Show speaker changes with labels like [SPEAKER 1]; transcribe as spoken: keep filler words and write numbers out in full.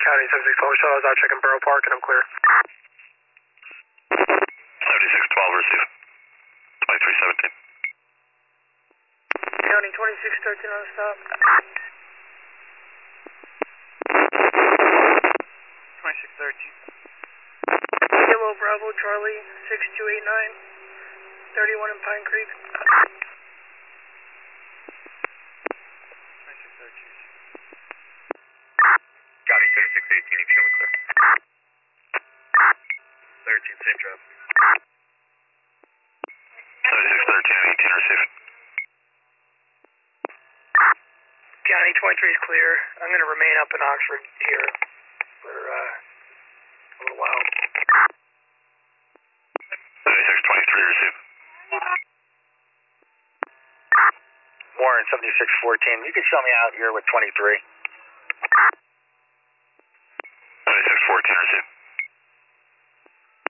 [SPEAKER 1] County seventy-six twelve, shuttle is out checking Borough Park and I'm clear.
[SPEAKER 2] seventy-six twelve, receive. twenty-three seventeen.
[SPEAKER 1] County twenty-six thirteen on stop.
[SPEAKER 3] twenty-six thirteen.
[SPEAKER 1] Kilo Bravo Charlie six two eight nine, thirty-one in Pine Creek.
[SPEAKER 3] twenty-six thirteen.
[SPEAKER 2] County thirty-six eighteen, you can show me clear. thirteen, same drop. seventy-six thirteen and eighteen, receive.
[SPEAKER 1] County twenty-three is clear. I'm going to remain up in Oxford here for uh, a little while.
[SPEAKER 2] seventy-six twenty-three, receive.
[SPEAKER 4] Warren seventy-six fourteen, you can show me out here with twenty-three.
[SPEAKER 2] seventy-six fourteen, receive.